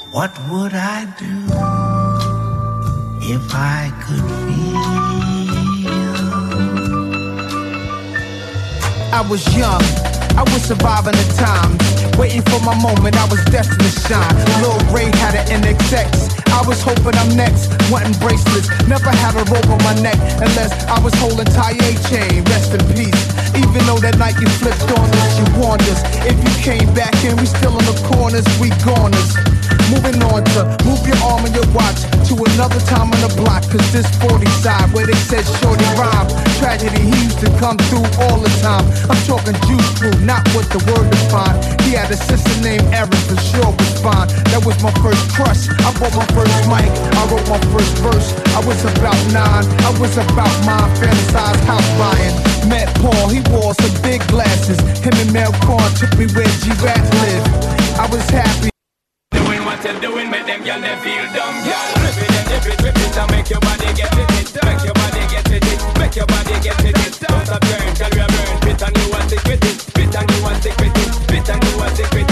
What would I do if I could feel? I was young, I was surviving the times, waiting for my moment, I was destined to shine. Lil Ray had an NXX, I was hoping I'm next, wanting bracelets, never had a rope on my neck, unless I was holding Taye chain, rest in peace. Even though that night you flipped on us, you warned us, if you came back and we still in the corners, we goners. Moving on to move your arm and your watch to another time on the block, cause this 40 side where they said shorty rhyme. Tragedy, he used to come through all the time. I'm talking Juice Crew, not what the word defined. He had a sister named Erin, for sure was fine. That was my first crush, I bought my first mic, I wrote my first verse. I was about 9, I was about mine, fantasized house buying. Met Paul, he wore some big glasses. Him and Mel Korn took me where G-Rat lived. I was happy. Doing what you're doing, make them y'all never feel dumb, y'all. Rip it, and make your body get it. Make your body get it, make your body get it. Don't stop burn, tell you burn. Bit and you want stick with it, bit and you want stick with it, bit and you want stick with it.